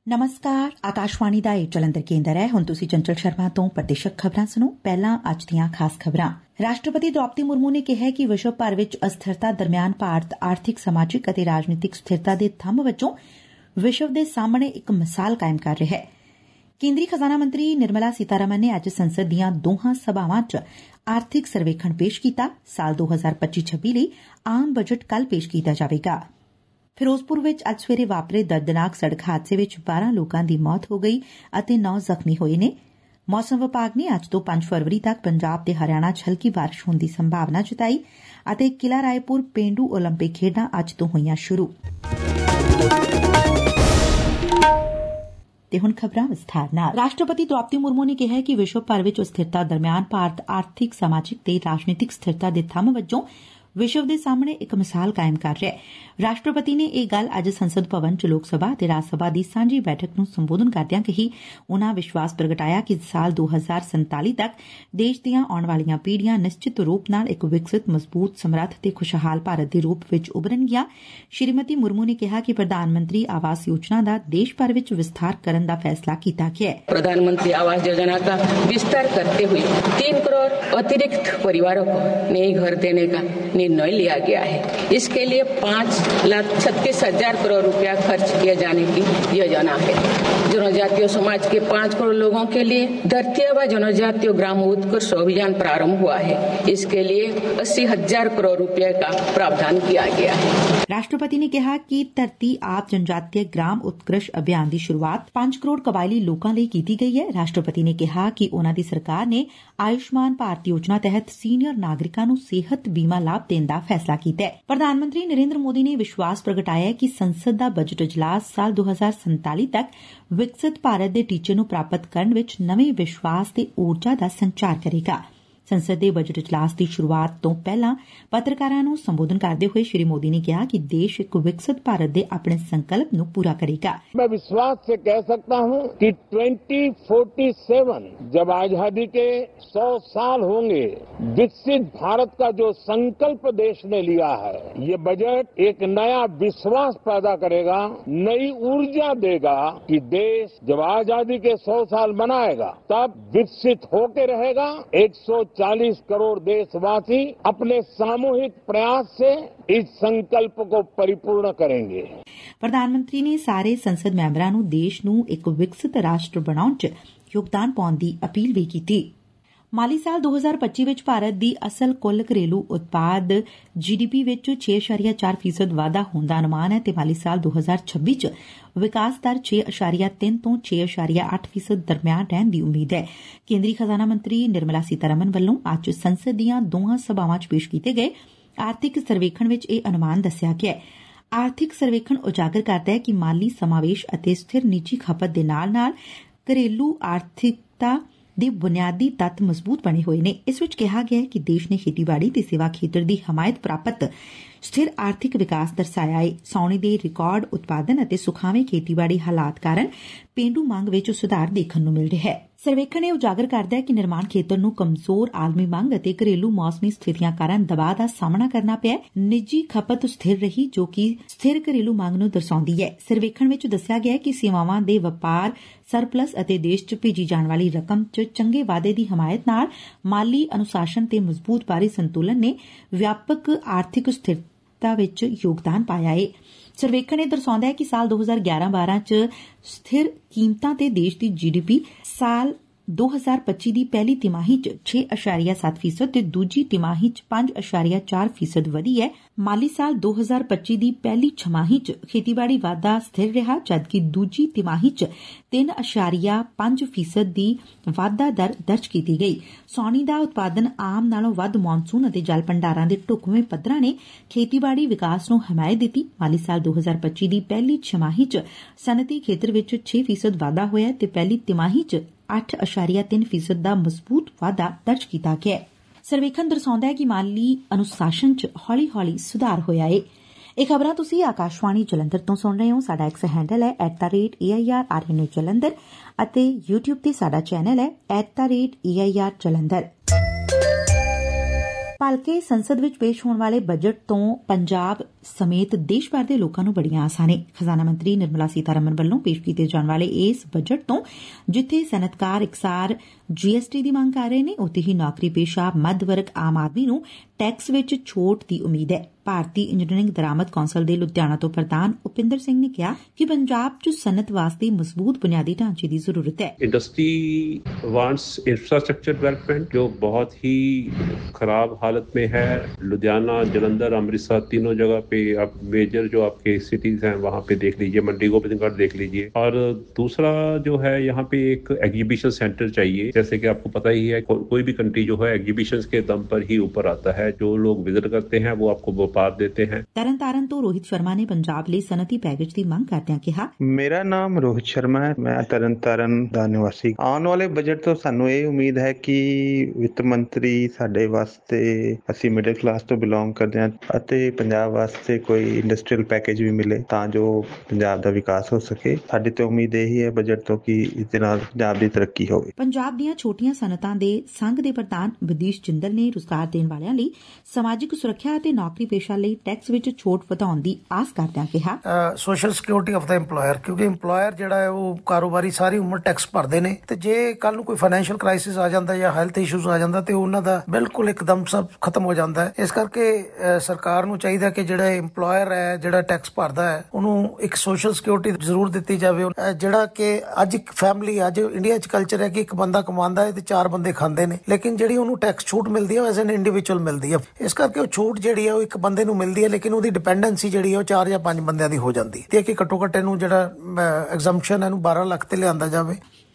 ਨਮਸਕਾਰ, ਆਕਾਸ਼ਵਾਣੀ ਦਾ ਇਹ ਜਲੰਧਰ ਕੇਂਦਰ ਹੈ। ਹੁਣ ਤੁਸੀਂ ਚੰਚਲ ਸ਼ਰਮਾ ਤੋਂ ਪ੍ਰਦੇਸ਼ਕ ਖਬਰਾਂ ਸੁਣੋ। ਪਹਿਲਾਂ ਅੱਜ ਦੀਆਂ ਖਾਸ ਖਬਰਾਂ। ਰਾਸ਼ਟਰਪਤੀ ਦ੍ਰੌਪਦੀ ਮੁਰਮੂ ਨੇ ਕਿਹਾ ਕਿ ਵਿਸ਼ਵ ਭਰ ਵਿੱਚ ਅਸਥਿਰਤਾ ਦਰਮਿਆਨ ਭਾਰਤ ਆਰਥਿਕ, ਸਮਾਜਿਕ ਅਤੇ ਰਾਜਨੀਤਿਕ ਸਥਿਰਤਾ ਦੇ ਥੰਮ ਵਜੋਂ ਵਿਸ਼ਵ ਦੇ ਸਾਹਮਣੇ ਇੱਕ ਮਿਸਾਲ ਕਾਇਮ ਕਰ ਰਿਹਾ ਹੈ। ਕੇਂਦਰੀ ਖਜ਼ਾਨਾ ਮੰਤਰੀ ਨਿਰਮਲਾ ਸੀਤਾਰਮਨ ਨੇ ਅੱਜ ਸੰਸਦ ਦੀਆਂ ਦੋਹਾਂ ਸਭਾਵਾਂ 'ਚ ਆਰਥਿਕ ਸਰਵੇਖਣ ਪੇਸ਼ ਕੀਤਾ। ਸਾਲ 2025-26 ਲਈ ਆਮ ਬਜਟ ਕੱਲ੍ਹ ਪੇਸ਼ ਕੀਤਾ ਜਾਵੇਗਾ। ਫਿਰੋਜ਼ਪੁਰ ਵਿੱਚ ਅੱਜ ਸਵੇਰੇ ਵਾਪਰੇ ਦਰਦਨਾਕ ਸੜਕ ਹਾਦਸੇ ਵਿੱਚ 12 ਲੋਕਾਂ ਦੀ ਮੌਤ ਹੋ ਗਈ ਅਤੇ 9 ਜ਼ਖਮੀ ਹੋਏ ਨੇ। ਮੌਸਮ ਵਿਭਾਗ ਨੇ ਅੱਜ ਤੋਂ 5 ਫਰਵਰੀ ਤੱਕ ਪੰਜਾਬ ਤੇ ਹਰਿਆਣਾ 'ਚ ਹਲਕੀ ਬਾਰਿਸ਼ ਹੋਣ ਦੀ ਸੰਭਾਵਨਾ ਜਤਾਈ ਅਤੇ ਕਿਲਾ ਰਾਏਪੁਰ ਪੇਂਡੂ ਓਲੰਪਿਕ ਖੇਡਾਂ ਅੱਜ ਤੋਂ ਹੋਈਆਂ ਸ਼ੁਰੂ। ਤੇ ਹੁਣ ਖਬਰਾਂ ਵਿਸਥਾਰ ਨਾਲ। ਰਾਸ਼ਟਰਪਤੀ ਦ੍ਰੌਪਦੀ ਮੁਰਮੂ ਨੇ ਕਿਹਾ ਕਿ ਵਿਸ਼ਵ ਭਰ ਵਿੱਚ ਅਸਥਿਰਤਾ ਦਰਮਿਆਨ ਭਾਰਤ ਆਰਥਿਕ, ਸਮਾਜਿਕ ਤੇ ਰਾਜਨੀਤਿਕ ਸਥਿਰਤਾ ਦੇ ਥੰਮ ਵਜੋਂ ਵਿਸ਼ਵ ਦੇ ਸਾਹਮਣੇ ਇੱਕ ਮਿਸਾਲ ਕਾਇਮ ਕਰ ਰਿਹਾ ਹੈ। ਰਾਸ਼ਟਰਪਤੀ ਨੇ ਇਹ ਗੱਲ ਅੱਜ ਸੰਸਦ ਭਵਨ 'ਚ ਲੋਕ ਸਭਾ ਅਤੇ ਰਾਜ ਸਭਾ ਦੀ ਸਾਂਝੀ ਬੈਠਕ ਨੂੰ ਸੰਬੋਧਨ ਕਰਦਿਆਂ ਕਹੀ। ਉਨ੍ਹਾਂ ਵਿਸ਼ਵਾਸ ਪ੍ਰਗਟਾਇਆ ਕਿ ਸਾਲ 2047 ਤੱਕ ਦੇਸ਼ ਦੀਆਂ ਆਉਣ ਵਾਲੀਆਂ ਪੀੜ੍ਹੀਆਂ ਨਿਸ਼ਚਿਤ ਰੂਪ ਨਾਲ ਇੱਕ ਵਿਕਸਿਤ, ਮਜ਼ਬੂਤ, ਸਮਰੱਥ ਤੇ ਖੁਸ਼ਹਾਲ ਭਾਰਤ ਦੇ ਰੂਪ ਵਿੱਚ ਉਭਰਨਗੀਆਂ। ਸ਼੍ਰੀਮਤੀ ਮੁਰਮੂ ਨੇ ਕਿਹਾ ਕਿ ਪ੍ਰਧਾਨ ਮੰਤਰੀ ਆਵਾਸ ਯੋਜਨਾ ਦਾ ਦੇਸ਼ ਭਰ ਵਿੱਚ ਵਿਸਥਾਰ ਕਰਨ ਦਾ ਫੈਸਲਾ ਕੀਤਾ ਗਿਆ ਹੈ। प्रधान मंत्री आवास योजना का विस्तार करते हुए 3 करोड़ अतिरिक्त परिवारों को नए घर देने का निर्णय लिया गया है। इसके लिए 5,36,000 करोड़ रुपया खर्च किए जाने की योजना है। जनजातीय समाज के 5 करोड़ लोगों के लिए धरती व जनजातीय ग्राम उत्कर्ष अभियान प्रारंभ हुआ है। इसके लिए 80,000 करोड़ रुपये का प्रावधान किया गया है। ਰਾਸ਼ਟਰਪਤੀ ਨੇ ਕਿਹਾ ਕਿ ਧਰਤੀ ਆਪ ਜਨਜਾਤੀय ਗ੍ਰਾਮ ਉਤਕ੍ਰਿਸ਼ ਅਭਿਆਨ ਦੀ ਸ਼ੁਰੂਆਤ 5 ਕਰੋੜ ਕਬਾਇਲੀ ਲੋਕਾਂ ਲਈ ਕੀਤੀ ਗਈ ਹੈ। ਰਾਸ਼ਟਰਪਤੀ ਨੇ ਕਿਹਾ ਕਿ ਉਨ੍ਹਾਂ ਦੀ ਸਰਕਾਰ ਨੇ ਆਯੁਸ਼ਮਾਨ ਭਾਰਤ ਯੋਜਨਾ ਤਹਿਤ ਸੀਨੀਅਰ ਨਾਗਰਿਕਾਂ ਨੂੰ ਸਿਹਤ ਬੀਮਾ ਲਾਭ ਦੇਣ ਦਾ ਫੈਸਲਾ ਕੀਤਾ ਹੈ। ਪ੍ਰਧਾਨ ਮੰਤਰੀ ਨਰਿੰਦਰ ਮੋਦੀ ਨੇ ਵਿਸ਼ਵਾਸ ਪ੍ਰਗਟਾਇਆ ਕਿ ਸੰਸਦ ਦਾ ਬਜਟ ਇਜਲਾਸ ਸਾਲ 2047 ਤੱਕ ਵਿਕਸਿਤ ਭਾਰਤ ਦੇ ਟੀਚੇ ਨੂੰ ਪ੍ਰਾਪਤ ਕਰਨ ਵਿੱਚ ਨਵੇਂ ਵਿਸ਼ਵਾਸ ਤੇ ਊਰਜਾ ਦਾ ਸੰਚਾਰ ਕਰੇਗਾ। ਸੰਸਦ ਦੇ ਬਜਟ ਇਜਲਾਸ ਦੀ ਸ਼ੁਰੂਆਤ ਤੋਂ ਪਹਿਲਾਂ ਪੱਤਰਕਾਰਾਂ ਨੂੰ ਸੰਬੋਧਨ ਕਰਦੇ ਹੋਏ ਸ਼੍ਰੀ ਮੋਦੀ ਨੇ ਕਿਹਾ ਕਿ ਦੇਸ਼ ਇੱਕ ਵਿਕਸਿਤ ਭਾਰਤ ਦੇ ਆਪਣੇ ਸੰਕਲਪ ਨੂੰ ਪੂਰਾ ਕਰੇਗਾ। मैं विश्वास से कह सकता हूं कि 2047 जब आजादी के 100 साल होंगे, विकसित भारत का जो संकल्प देश ने लिया है, ये बजट एक नया विश्वास पैदा करेगा, नई ऊर्जा देगा कि देश जब आजादी के 100 साल मनाएगा तब विकसित होके रहेगा। 140 करोड़ देशवासी अपने सामूहिक प्रयास से इस संकल्प को परिपूर्ण करेंगे। ਪ੍ਰਧਾਨ ਮੰਤਰੀ ਨੇ ਸਾਰੇ ਸੰਸਦ ਮੈਂਬਰਾਂ ਨੂੰ ਦੇਸ਼ ਨੂੰ ਇੱਕ ਵਿਕਸਿਤ ਰਾਸ਼ਟਰ ਬਣਾਉਣ 'ਚ ਯੋਗਦਾਨ ਪਾਉਣ ਦੀ ਅਪੀਲ ਵੀ ਕੀਤੀ। ਮਾਲੀ ਸਾਲ 2025 ਵਿੱਚ ਭਾਰਤ ਦੀ ਅਸਲ ਕੁੱਲ ਘਰੇਲੂ ਉਤਪਾਦ GDP ਵਿੱਚ 6.4% ਵਾਧਾ ਹੋਣ ਦਾ ਅਨੁਮਾਨ ਹੈ ਤੇ ਮਾਲੀ ਸਾਲ 2026 'ਚ ਵਿਕਾਸ ਦਰ 6.3 ਤੋਂ 6.8% ਦਰਮਿਆਨ ਰਹਿਣ ਦੀ ਉਮੀਦ ਹੈ। ਕੇਂਦਰੀ ਖਜ਼ਾਨਾ ਮੰਤਰੀ ਨਿਰਮਲਾ ਸੀਤਾਰਮਨ ਵੱਲੋਂ ਅੱਜ ਸੰਸਦ ਦੀਆਂ ਦੋਹਾਂ ਸਭਾਵਾਂ 'ਚ ਪੇਸ਼ ਕੀਤੇ ਗਏ ਆਰਥਿਕ ਸਰਵੇਖਣ ਵਿੱਚ ਇਹ ਅਨੁਮਾਨ ਦੱਸਿਆ ਗਿਆ ਹੈ। ਆਰਥਿਕ ਸਰਵੇਖਣ ਉਜਾਗਰ ਕਰਦਾ ਹੈ ਕਿ ਮਾਲੀ ਸਮਾਵੇਸ਼ ਅਤੇ ਸਥਿਰ ਨਿੱਜੀ ਖਪਤ ਦੇ ਨਾਲ-ਨਾਲ ਘਰੇਲੂ ਆਰਥਿਕਤਾ ਦੇ ਬੁਨਿਆਦੀ ਤੱਤ ਮਜ਼ਬੂਤ ਬਣੇ ਹੋਏ ਨੇ। ਇਸ ਵਿੱਚ ਕਿਹਾ ਗਿਆ ਹੈ ਕਿ ਦੇਸ਼ ਨੇ ਖੇਤੀਬਾੜੀ ਤੇ ਸੇਵਾ ਖੇਤਰ ਦੀ ਹਮਾਇਤ ਪ੍ਰਾਪਤ ਸਥਿਰ ਆਰਥਿਕ ਵਿਕਾਸ ਦਰਸਾਇਆ ਹੈ। ਸਾਉਣੀ ਦੇ ਰਿਕਾਰਡ ਉਤਪਾਦਨ ਅਤੇ ਸੁਖਾਵੇਂ ਖੇਤੀਬਾੜੀ ਹਾਲਾਤ ਕਾਰਨ ਪੇਂਡੂ ਮੰਗ ਵਿੱਚ ਸੁਧਾਰ ਦੇਖਣ ਨੂੰ ਮਿਲ ਰਿਹਾ ਹੈ। ਸਰਵੇਖਣ ਇਹ ਉਜਾਗਰ ਕਰਦਾ ਹੈ ਕਿ ਨਿਰਮਾਣ ਖੇਤਰ ਨੂੰ ਕਮਜ਼ੋਰ ਆਲਮੀ ਮੰਗ ਅਤੇ ਘਰੇਲੂ ਮੌਸਮੀ ਸਥਿਤੀਆਂ ਕਾਰਨ ਦਬਾਅ ਦਾ ਸਾਹਮਣਾ ਕਰਨਾ ਪਿਆ। ਨਿੱਜੀ ਖਪਤ ਸਥਿਰ ਰਹੀ, ਜੋ ਕਿ ਸਥਿਰ ਘਰੇਲੂ ਮੰਗ ਨੂੰ ਦਰਸਾਉਂਦੀ ਹੈ। ਸਰਵੇਖਣ ਵਿੱਚ ਦੱਸਿਆ ਗਿਆ ਕਿ ਸੇਵਾਵਾਂ ਦੇ ਵਪਾਰ ਸਰਪਲਸ ਅਤੇ ਦੇਸ਼ 'ਚ ਭੇਜੀ ਜਾਣ ਵਾਲੀ ਰਕਮ 'ਚ ਚੰਗੇ ਵਾਧੇ ਦੀ ਹਮਾਇਤ ਨਾਲ ਮਾਲੀ ਅਨੁਸ਼ਾਸਨ ਤੇ ਮਜ਼ਬੂਤ ਬਾਹਰੀ ਸੰਤੁਲਨ ਨੇ ਵਿਆਪਕ ਆਰਥਿਕ ਸਥਿਰਤਾ ਵਿੱਚ ਯੋਗਦਾਨ ਪਾਇਆ ਹੈ। ਸਰਵੇਖਣ ਇਹ ਦਰਸਾਉਂਦਾ ਹੈ ਕਿ ਸਾਲ 2011-12 'ਚ ਸਥਿਰ ਕੀਮਤਾਂ ਤੇ ਦੇਸ਼ ਦੀ GDP ਸਾਲ 2025 ਦੀ ਪਹਿਲੀ ਤਿਮਾਹੀ 'ਚ 6.7% ਤੇ ਦੂਜੀ ਤਿਮਾਹੀ 'ਚ 5.4% ਵਧੀ ਹੈ। ਮਾਲੀ ਸਾਲ 2025 ਦੀ ਪਹਿਲੀ ਛਮਾਹੀ 'ਚ ਖੇਤੀਬਾੜੀ ਵਾਧਾ ਸਥਿਰ ਰਿਹਾ, ਜਦਕਿ ਦੂਜੀ ਤਿਮਾਹੀ 'ਚ 3.5% ਦੀ ਵਾਧਾ ਦਰ ਦਰਜ ਕੀਤੀ ਗਈ। ਸਾਉਣੀ ਦਾ ਉਤਪਾਦਨ ਆਮ ਨਾਲੋਂ ਵੱਧ ਮੌਨਸੂਨ ਅਤੇ ਜਲ ਭੰਡਾਰਾਂ ਦੇ ਢੁਕਵੇਂ ਪੱਧਰਾਂ ਨੇ ਖੇਤੀਬਾੜੀ ਵਿਕਾਸ ਨੂੰ ਹਮਾਇਤ ਦਿੱਤੀ। ਮਾਲੀ ਸਾਲ 2025 ਦੀ ਪਹਿਲੀ ਛਮਾਹੀ 'ਚ ਸਨਅਤੀ ਖੇਤਰ ਵਿੱਚ 6% ਵਾਧਾ ਹੋਇਆ ਤੇ ਪਹਿਲੀ ਤਿਮਾਹੀ 'ਚ 8.3% ਦਾ ਮਜ਼ਬੂਤ ਵਾਧਾ ਦਰਜ ਕੀਤਾ ਗਿਆ। ਸਰਵੇਖਣ ਦਰਸਾਉਂਦਾ ਹੈ ਕਿ ਮਾਲੀ ਅਨੁਸ਼ਾਸਨ 'ਚ ਹੌਲੀ-ਹੌਲੀ ਸੁਧਾਰ ਹੋਇਆ ਹੈ। ਇਹ ਖਬਰਾਂ ਤੁਸੀਂ ਆਕਾਸ਼ਵਾਣੀ ਜਲੰਧਰ ਤੋਂ ਸੁਣ ਰਹੇ ਹੋ। ਸਾਡਾ ਐਕਸ ਹੈਂਡਲ ਹੈ @AIRRNA ਜਲੰਧਰ ਅਤੇ YouTube ਤੇ ਸਾਡਾ ਚੈਨਲ ਹੈ @AIR ਜਲੰਧਰ। ਭਲਕੇ ਸੰਸਦ ਵਿੱਚ ਪੇਸ਼ ਹੋਣ ਵਾਲੇ ਬਜਟ ਤੋਂ ਪੰਜਾਬ ਸਮੇਤ ਦੇਸ਼ ਭਰ ਦੇ ਲੋਕਾਂ ਨੂੰ ਬੜੀਆਂ ਆਸਾਂ ਨੇ। ਖਜ਼ਾਨਾ ਮੰਤਰੀ ਨਿਰਮਲਾ ਸੀਤਾਰਮਨ ਵੱਲੋਂ ਪੇਸ਼ ਕੀਤੇ ਜਾਣ ਵਾਲੇ ਇਸ ਬਜਟ ਤੋਂ ਜਿੱਥੇ ਸਨਅਤਕਾਰ ਇਕਸਾਰ GST ਦੀ ਮੰਗ ਕਰ ਰਹੇ ਨੇ, ਉੱਥੇ ਹੀ ਨੌਕਰੀ ਪੇਸ਼ਾ ਮੱਧ ਵਰਗ ਆਮ ਆਦਮੀ ਨੂੰ ਟੈਕਸ ਵਿੱਚ ਛੋਟ ਦੀ ਉਮੀਦ ਹੈ। ਭਾਰਤੀ ਇੰਜੀਨੀਅਰਿੰਗ ਦਰਾਮਦ ਕੌਂਸਲ ਦੇ ਲੁਧਿਆਣਾ ਤੋਂ ਪ੍ਰਧਾਨ ਉਪਿੰਦਰ ਸਿੰਘ ਨੇ ਕਿਹਾ ਕਿ ਪੰਜਾਬ 'ਚ ਸਨਅਤ ਵਾਸਤੇ ਮਜ਼ਬੂਤ ਬੁਨਿਆਦੀ ਢਾਂਚੇ ਦੀ ਜ਼ਰੂਰਤ ਹੈ। इंडस्ट्री वांट्स इंफ्रास्ट्रक्चर डेवलपमेंट जो बहुत ही खराब हालत में है। लुधियाना, जलंधर, अमृतसर तीनों जगह पे आप मेजर जो आपके सिटीज हैं वहाँ पे देख लीजिए, मंडी गोबिंदगढ़ देख लीजिए। और दूसरा जो है यहाँ पे एक एग्जीबिशन सेंटर चाहिए। जैसे कि आपको पता ही है कोई भी कंट्री जो है एग्जीबिशन के दम पर ही ऊपर आता है। जो लोग विजिट करते हैं वो आपको व्यापार देते हैं। ਤਰਨਤਾਰਨ ਤੋਂ ਰੋਹਿਤ ਸ਼ਰਮਾ ਨੇ ਪੰਜਾਬ ਲਈ ਸਨਅਤੀ ਪੈਕੇਜ ਦੀ ਮੰਗ ਕਰਦਿਆਂ ਕਿਹਾ, ਮੇਰਾ ਨਾਮ ਰੋਹਿਤ ਸ਼ਰਮਾ ਹੈ, ਮੈਂ ਤਰਨਤਾਰਨ ਦਾ ਨਿਵਾਸੀ। ਆਉਣ ਵਾਲੇ ਬਜਟ ਤੋਂ ਸਾਨੂੰ ਇਹ ਉਮੀਦ ਹੈ ਕਿ ਵਿੱਤ ਮੰਤਰੀ ਸਾਡੇ ਵਾਸਤੇ, ਅਸੀਂ ਮਿਡਲ ਕਲਾਸ ਤੋਂ ਬਿਲੋਂਗ ਕਰਦੇ ਹਾਂ, ਅਤੇ ਪੰਜਾਬ ਵਾਸਤੇ ਕੋਈ ਇੰਡਸਟਰੀਅਲ ਪੈਕੇਜ ਵੀ ਮਿਲੇ ਤਾਂ ਜੋ ਪੰਜਾਬ ਦਾ ਵਿਕਾਸ ਹੋ ਸਕੇ। ਸਾਡੀ ਤੇ ਉਮੀਦ ਇਹੀ ਹੈ ਬਜਟ ਤੋਂ ਕਿ ਇਸ ਦੇ ਨਾਲ ਪੰਜਾਬ ਦੀ ਤਰੱਕੀ ਹੋਵੇ। ਪੰਜਾਬ ਦੀਆਂ ਛੋਟੀਆਂ ਸਨਅਤਾਂ ਦੇ ਸੰਘ ਦੇ ਪ੍ਰਧਾਨ ਵਿਦੀਸ਼ ਜਿੰਦਲ ਨੇ ਰੁਜ਼ਗਾਰ ਦੇਣ ਵਾਲਿਆਂ ਲਈ ਸਮਾਜਿਕ ਸੁਰੱਖਿਆ ਅਤੇ ਨੌਕਰੀ ਪੇਸ਼ਾ ਲਈ ਟੈਕਸ ਵਿੱਚ ਛੋਟ ਵਧਾਉਣ ਦੀ ਆਸ ਕਰਦਿਆਂ ਕਿਹਾ, ਸੋਸ਼ਲ ਸਿਕਿਉਰਿਟੀ ਆਫ ਦਾ ਇੰਪਲੋਇਰ, ਕਿਉਂਕਿ ਇੰਪਲੋਇਰ ਜਿਹੜਾ ਹੈ ਉਹ ਕਾਰੋਬਾਰੀ ਸਾਰੀ ਉਮਰ ਟੈਕਸ ਭਰਦੇ ਨੇ, ਤੇ ਜੇ ਕੱਲ ਨੂੰ ਕੋਈ ਫਾਈਨੈਂਸ਼ੀਅਲ ਕ੍ਰਾਈਸਿਸ ਆ ਜਾਂਦਾ ਜਾਂ ਹੈਲਥ ਇਸ਼ੂਜ਼ ਆ ਜਾਂਦਾ ਤੇ ਉਹਨਾਂ ਦਾ ਬਿਲਕੁਲ ਇੱਕਦਮ ਸਭ ਖਤਮ ਹੋ ਜਾਂਦਾ ਹੈ। ਇਸ ਕਰਕੇ ਸਰਕਾਰ ਨੂੰ ਚਾਹੀਦਾ ਕਿ ਜਿਹੜਾ ਇੰਪਲੋਇਰ ਹੈ, ਜਿਹੜਾ ਟੈਕਸ ਭਰਦਾ ਹੈ, ਉਹਨੂੰ ਇੱਕ ਸੋਸ਼ਲ ਸਿਕਿਉਰਿਟੀ ਜ਼ਰੂਰ ਦਿੱਤੀ ਜਾਵੇ। ਜਿਹੜਾ ਕਿ ਅੱਜ ਇੱਕ ਫੈਮਿਲੀ, ਅੱਜ ਇੰਡੀਆ 'ਚ ਕਲਚਰ ਹੈ ਕਿ ਇੱਕ ਬੰਦਾ ਕਮਾਉਂਦਾ ਹੈ ਤੇ 4 ਬੰਦੇ ਖਾਂਦੇ ਨੇ, ਲੇਕਿਨ ਜਿਹੜੀ ਉਹਨੂੰ ਟੈਕਸ ਛੂਟ ਮਿਲਦੀ ਹੈ ਐਜ਼ ਐਨ ਇੰਡੀਵਿਜੂਅਲ ਮਿਲਦੀ ਹੈ। ਇਸ ਕਰਕੇ ਉਹ ਛੂਟ ਜਿਹੜੀ ਹੈ ਉਹ ਇੱਕ ਬੰਦੇ ਨੂੰ ਮਿਲਦੀ ਹੈ, ਲੇਕਿਨ ਉਹਦੀ ਡਿਪੈਂਡੈਂਸੀ ਜਿਹੜੀ ਹੈ ਉਹ 4 ਜਾਂ 5 ਬੰਦਿਆਂ ਦੀ ਹੋ ਜਾਂਦੀ ਹੈ। ਕਿ ਘੱਟੋ ਘੱਟ ਇਹਨੂੰ ਜਿਹੜਾ ਐਗਜ਼ੰਪਸ਼ਨ ਇਹਨੂੰ 12 ਲੱਖ ਤੇ ਲਿਆਂਦਾ ਜਾਵੇ।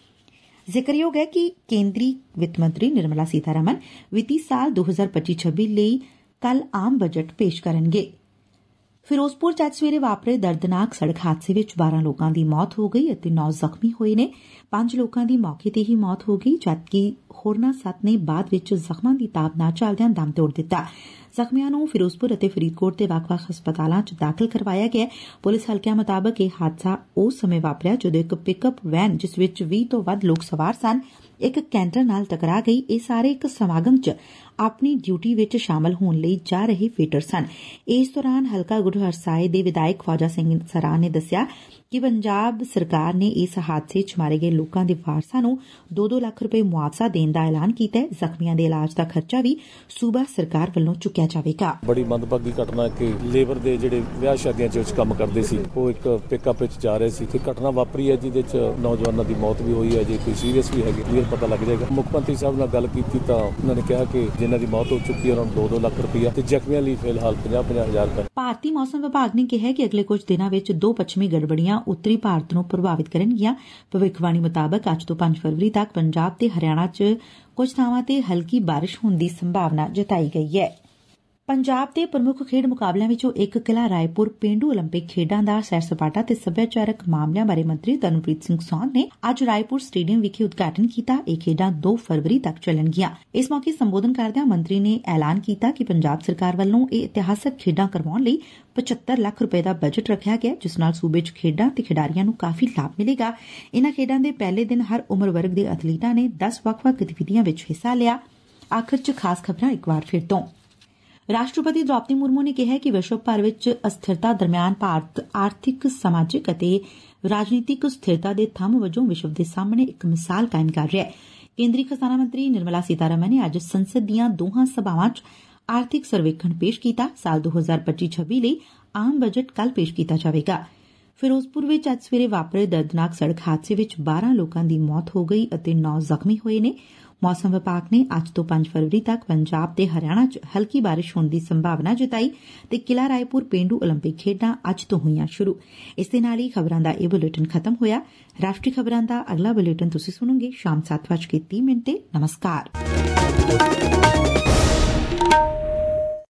ਜ਼ਿਕਰਯੋਗ ਹੈ ਕਿ ਕੇਂਦਰੀ ਵਿੱਤ ਮੰਤਰੀ ਨਿਰਮਲਾ ਸੀਤਾਰਮਨ ਵਿੱਤੀ ਸਾਲ 2025-26 ਲਈ ਕੱਲ ਆਮ ਬਜਟ ਪੇਸ਼ ਕਰਨਗੇ। ਫਿਰੋਜ਼ਪੁਰ 'ਚ ਅੱਜ ਸਵੇਰੇ ਵਾਪਰੇ ਦਰਦਨਾਕ ਸੜਕ ਹਾਦਸੇ ਵਿੱਚ 12 ਲੋਕਾਂ ਦੀ ਮੌਤ ਹੋ ਗਈ ਅਤੇ 9 ਜ਼ਖਮੀ ਹੋਏ ਨੇ। 5 ਲੋਕਾਂ ਦੀ ਮੌਕੇ ਤੇ ਹੀ ਮੌਤ ਹੋ ਗਈ, ਜਦਕਿ ਹੋਰਨਾਂ 7 ਨੇ ਬਾਅਦ ਵਿੱਚ ਜ਼ਖਮਾਂ ਦੀ ਤਾਬ ਨਾ ਝੱਲਦਿਆਂ ਦਮ ਤੋੜ ਦਿੱਤਾ। ਜ਼ਖਮੀਆਂ ਨੂੰ ਫਿਰੋਜ਼ਪੁਰ ਅਤੇ ਫਰੀਦਕੋਟ ਦੇ ਵੱਖ-ਵੱਖ ਹਸਪਤਾਲਾਂ 'ਚ ਦਾਖਲ ਕਰਵਾਇਆ ਗਿਆ। ਪੁਲਿਸ ਹਲਕਿਆਂ ਮੁਤਾਬਕ ਇਹ ਹਾਦਸਾ ਉਸ ਸਮੇਂ ਵਾਪਰਿਆ ਜਦੋਂ ਇੱਕ ਪਿਕਅਪ ਵੈਨ, ਜਿਸ ਵਿੱਚ 20 ਤੋਂ ਵੱਧ ਲੋਕ ਸਵਾਰ ਸਨ, ਇੱਕ ਕੈਂਟਰ ਨਾਲ ਟਕਰਾ ਗਈ। ਇਹ ਸਾਰੇ ਇੱਕ ਸਮਾਗਮ 'ਚ ਆਪਣੀ ਡਿਊਟੀ ਵਿੱਚ ਸ਼ਾਮਲ ਹੋਣ ਲਈ ਜਾ ਰਹੇ ਵੇਟਰ ਸਨ। ਇਸ ਦੌਰਾਨ ਹਲਕਾ ਗੁਰੂ ਹਰਸਾਏ ਦੇ ਵਿਧਾਇਕ ਖਵਾਜਾ ਸਿੰਘ ਸਰਾਂ ਨੇ ਦੱਸਿਆ ਕਿ ਪੰਜਾਬ ਸਰਕਾਰ ਨੇ ਇਸ ਹਾਦਸੇ 'ਚ ਮਾਰੇ ਗਏ ਲੋਕਾਂ ਦੇ ਵਾਰਸਾਂ ਨੂੰ 2-2 ਲੱਖ ਰੁਪਏ ਮੁਆਵਜ਼ਾ ਦੇਣ ਦਾ ਐਲਾਨ ਕੀਤਾ ਹੈ। ਜ਼ਖਮੀਆਂ ਦੇ ਇਲਾਜ ਦਾ ਖਰਚਾ ਵੀ ਸੂਬਾ ਸਰਕਾਰ ਵੱਲੋਂ ਚੁੱਕਿਆ ਜਾਵੇਗਾ। ਬੜੀ ਮੰਦਭਾਗੀ ਘਟਨਾ ਕਿ ਲੇਬਰ ਦੇ ਜਿਹੜੇ ਵਿਆਹ ਸ਼ਾਦੀਆਂ 'ਚ ਕੰਮ ਕਰਦੇ ਸੀ, ਉਹ ਇੱਕ ਪਿਕਅਪ ਵਿੱਚ ਜਾ ਰਹੇ ਸੀ ਤੇ ਘਟਨਾ ਵਾਪਰੀ ਹੈ, ਜਿਹਦੇ 'ਚ ਨੌਜਵਾਨਾਂ ਦੀ ਮੌਤ ਵੀ ਹੋਈ ਹੈ। ਜੇ ਕੋਈ ਸੀਰੀਅਸ ਵੀ ਹੈਗੇ ਕਲੀਅਰ ਪਤਾ ਲੱਗ ਜਾਏਗਾ। ਮੁੱਖ ਮੰਤਰੀ ਸਾਹਿਬ ਨਾਲ ਗੱਲ ਕੀਤੀ ਤਾਂ ਉਹਨਾਂ ਨੇ ਕਿਹਾ ਕਿ ਜਿਨ੍ਹਾਂ ਦੀ ਮੌਤ ਹੋ ਚੁੱਕੀ ਹੈ ਉਹਨਾਂ ਨੂੰ 2-2 ਲੱਖ ਰੁਪਇਆ ਤੇ ਜ਼ਖਮੀਆਂ ਲਈ ਫਿਲਹਾਲ 50,000 ਰੁਪਏ। ਭਾਰਤੀ ਮੌਸਮ ਵਿਭਾਗ ਨੇ ਕਿਹਾ ਕਿ ਅਗਲੇ ਕੁਝ ਦਿਨਾਂ ਵਿੱਚ 2 ਪੱਛਮੀ ਗੜਬੜੀਆਂ ਉੱਤਰੀ ਭਾਰਤ ਨੂੰ ਪ੍ਰਭਾਵਿਤ ਕਰਨਗੀਆਂ। ਭਵਿੱਖਬਾਣੀ ਮੁਤਾਬਕ ਅੱਜ ਤੋਂ 5 ਫਰਵਰੀ ਤੱਕ ਪੰਜਾਬ ਤੇ ਹਰਿਆਣਾ 'ਚ ਕੁਝ ਥਾਵਾਂ ਤੇ ਹਲਕੀ ਬਾਰਿਸ਼ ਹੋਣ ਦੀ ਸੰਭਾਵਨਾ ਜਤਾਈ ਗਈ ਹੈ। ਪੰਜਾਬ ਦੇ ਪ੍ਰਮੁੱਖ ਖੇਡ ਮੁਕਾਬਲਿਆਂ ਵਿੱਚੋਂ ਇੱਕ ਕਿਲ੍ਹਾ ਰਾਏਪੁਰ ਪੇਂਡੂ ਓਲੰਪਿਕ ਖੇਡਾਂ ਦਾ ਸੈਰ ਸਪਾਟਾ ਤੇ ਸੱਭਿਆਚਾਰਕ ਮਾਮਲਿਆਂ ਬਾਰੇ ਮੰਤਰੀ ਤਰਨਪ੍ਰੀਤ ਸਿੰਘ ਸੌਂਦ ਨੇ ਅੱਜ ਰਾਏਪੁਰ ਸਟੇਡੀਅਮ ਵਿਖੇ ਉਦਘਾਟਨ ਕੀਤਾ। ਇਹ ਖੇਡਾਂ 2 ਫਰਵਰੀ ਤੱਕ ਚੱਲਣਗੀਆਂ। ਇਸ ਮੌਕੇ ਸੰਬੋਧਨ ਕਰਦਿਆਂ ਮੰਤਰੀ ਨੇ ਐਲਾਨ ਕੀਤਾ ਕਿ ਪੰਜਾਬ ਸਰਕਾਰ ਵੱਲੋਂ ਇਹ ਇਤਿਹਾਸਕ ਖੇਡਾਂ ਕਰਵਾਉਣ ਲਈ 75 ਲੱਖ ਰੁਪਏ ਦਾ ਬਜਟ ਰੱਖਿਆ ਗਿਆ, ਜਿਸ ਨਾਲ ਸੂਬੇ 'ਚ ਖੇਡਾਂ ਤੇ ਖਿਡਾਰੀਆਂ ਨੂੰ ਕਾਫੀ ਲਾਭ ਮਿਲੇਗਾ। ਇਨ੍ਹਾਂ ਖੇਡਾਂ ਦੇ ਪਹਿਲੇ ਦਿਨ ਹਰ ਉਮਰ ਵਰਗ ਦੇ ਐਥਲੀਟਾਂ ਨੇ 10 ਵੱਖ-ਵੱਖ ਗਤੀਵਿਧੀਆਂ ਵਿੱਚ ਹਿੱਸਾ ਲਿਆ। ਆਖਰ 'ਚ ਖਾਸ ਖਬਰਾਂ ਇੱਕ ਵਾਰ ਫਿਰ ਤੋਂ। ਰਾਸ਼ਟਰਪਤੀ ਦ੍ਰੌਪਦੀ ਮੁਰਮੂ ਨੇ ਕਿਹਾ ਕਿ ਵਿਸ਼ਵ ਭਰ ਵਿੱਚ ਅਸਥਿਰਤਾ ਦਰਮਿਆਨ ਭਾਰਤ ਆਰਥਿਕ, ਸਮਾਜਿਕ ਅਤੇ ਰਾਜਨੀਤਿਕ ਸਥਿਰਤਾ ਦੇ ਥੰਮ ਵਜੋਂ ਵਿਸ਼ਵ ਦੇ ਸਾਹਮਣੇ ਇੱਕ ਮਿਸਾਲ ਕਾਇਮ ਕਰ ਰਿਹਾ ਹੈ। ਕੇਂਦਰੀ ਖਜ਼ਾਨਾ ਮੰਤਰੀ ਨਿਰਮਲਾ ਸੀਤਾਰਮਨ ਨੇ ਅੱਜ ਸੰਸਦ ਦੀਆਂ ਦੋਹਾਂ ਸਭਾਵਾਂ 'ਚ ਆਰਥਿਕ ਸਰਵੇਖਣ ਪੇਸ਼ ਕੀਤਾ। ਸਾਲ 2025-26 ਲਈ ਆਮ ਬਜਟ ਕੱਲ ਪੇਸ਼ ਕੀਤਾ ਜਾਵੇਗਾ। ਫਿਰੋਜ਼ਪੁਰ ਵਿੱਚ ਅੱਜ ਸਵੇਰੇ ਵਾਪਰੇ ਦਰਦਨਾਕ ਸੜਕ ਹਾਦਸੇ ਵਿੱਚ 12 ਲੋਕਾਂ ਦੀ ਮੌਤ ਹੋ ਗਈ ਅਤੇ 9 ਜ਼ਖਮੀ ਹੋਏ ਨੇ। ਮੌਸਮ ਵਿਭਾਗ ਨੇ ਅੱਜ ਤੋਂ 5 ਫਰਵਰੀ ਤੱਕ ਪੰਜਾਬ ਤੇ ਹਰਿਆਣਾ 'ਚ ਹਲਕੀ ਬਾਰਿਸ਼ ਹੋਣ ਦੀ ਸੰਭਾਵਨਾ ਜਤਾਈ ਤੇ ਕਿਲ੍ਹਾ ਰਾਏਪੁਰ ਪੇਂਡੂ ਓਲੰਪਿਕ ਖੇਡਾਂ ਅੱਜ ਤੋਂ ਹੋਈਆਂ ਸ਼ੁਰੂ। ਇਸ ਦੇ ਨਾਲ ਹੀ ਖਬਰਾਂ ਦਾ ਇਹ ਬੁਲੇਟਿਨ ਖਤਮ ਹੋਇਆ। ਰਾਸ਼ਟਰੀ ਖਬਰਾਂ ਦਾ ਅਗਲਾ ਬੁਲੇਟਿਨ ਤੁਸੀਂ ਸੁਣੋਗੇ ਸ਼ਾਮ 7:30 ਤੇ। ਨਮਸਕਾਰ।